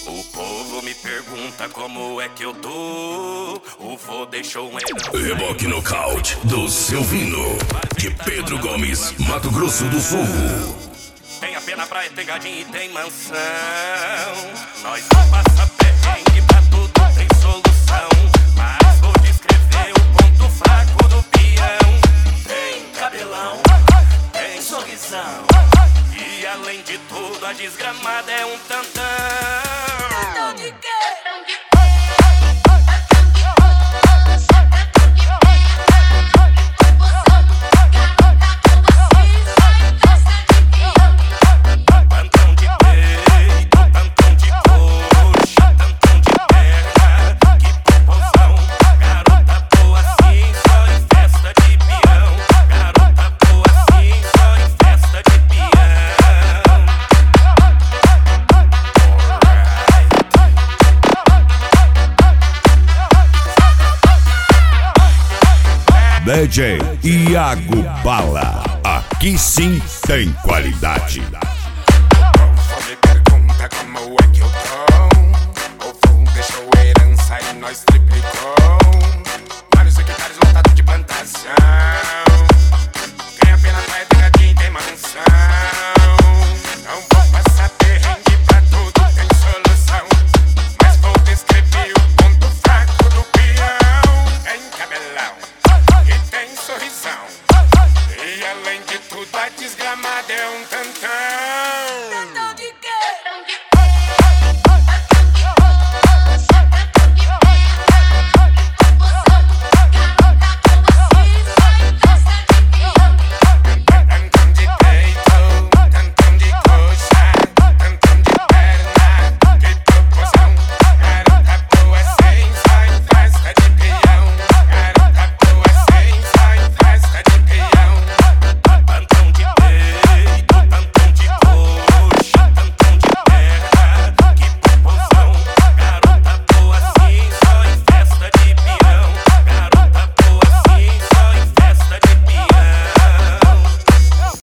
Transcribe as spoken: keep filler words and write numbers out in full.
O povo me pergunta como é que eu tô. O vô deixou um Reboque nocaute do Silvino, de Pedro Gomes, Mato Grosso do Sul. Tem a pena praia, tem gadinho e tem mansão. Nós não passa perrengue, pra tudo tem solução. Mas vou descrever o ponto fraco do peão. Tem cabelão, tem sorrisão. E além de tudo, a desgramada é um tantão. Tantão de quê? D J Iago Bala, aqui sim tem qualidade.